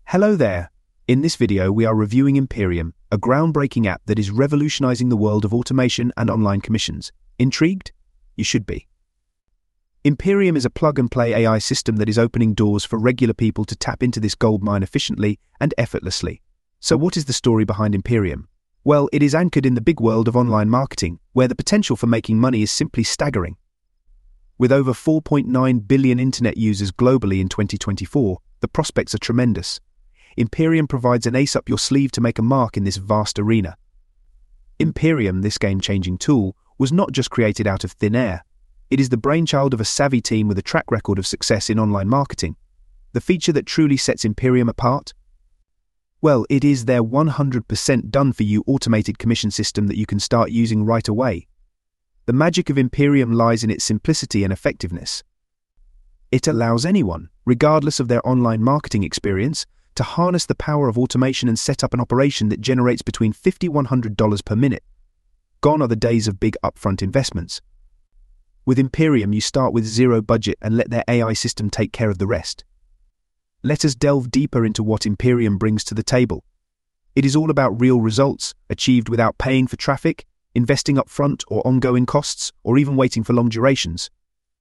Hello there. In this video, we are reviewing Imperium, a groundbreaking app that is revolutionizing the world of automation and online commissions. Intrigued? You should be. Imperium is a plug-and-play AI system that is opening doors for regular people to tap into this goldmine efficiently and effortlessly. So what is the story behind Imperium? Well, it is anchored in the big world of online marketing, where the potential for making money is simply staggering. With over 4.9 billion internet users globally in 2024, the prospects are tremendous. Imperium provides an ace up your sleeve to make a mark in this vast arena. Imperium, this game-changing tool, was not just created out of thin air. It is the brainchild of a savvy team with a track record of success in online marketing. The feature that truly sets Imperium apart? Well, it is their 100% done-for-you automated commission system that you can start using right away. The magic of Imperium lies in its simplicity and effectiveness. It allows anyone, regardless of their online marketing experience, to harness the power of automation and set up an operation that generates between $50 to $100 per minute. Gone are the days of big upfront investments. With Imperium, you start with zero budget and let their AI system take care of the rest. Let us delve deeper into what Imperium brings to the table. It is all about real results, achieved without paying for traffic, investing upfront or ongoing costs, or even waiting for long durations.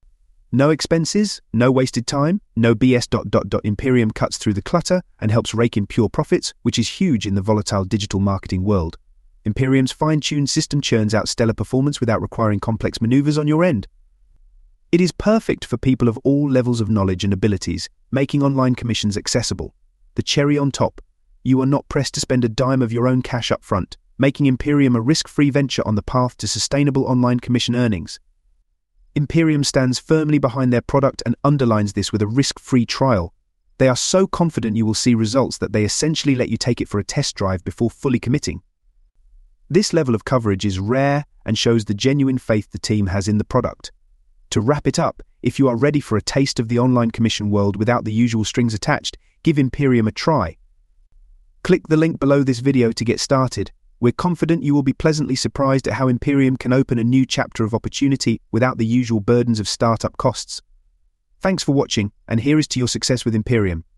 No expenses, no wasted time, no BS. Imperium cuts through the clutter and helps rake in pure profits, which is huge in the volatile digital marketing world. Imperium's fine-tuned system churns out stellar performance without requiring complex maneuvers on your end. It is perfect for people of all levels of knowledge and abilities, making online commissions accessible. The cherry on top, you are not pressed to spend a dime of your own cash up front, making Imperium a risk-free venture on the path to sustainable online commission earnings. Imperium stands firmly behind their product and underlines this with a risk-free trial. They are so confident you will see results that they essentially let you take it for a test drive before fully committing. This level of coverage is rare and shows the genuine faith the team has in the product. To wrap it up, if you are ready for a taste of the online commission world without the usual strings attached, give Imperium a try. Click the link below this video to get started. We're confident you will be pleasantly surprised at how Imperium can open a new chapter of opportunity without the usual burdens of startup costs. Thanks for watching, and here is to your success with Imperium.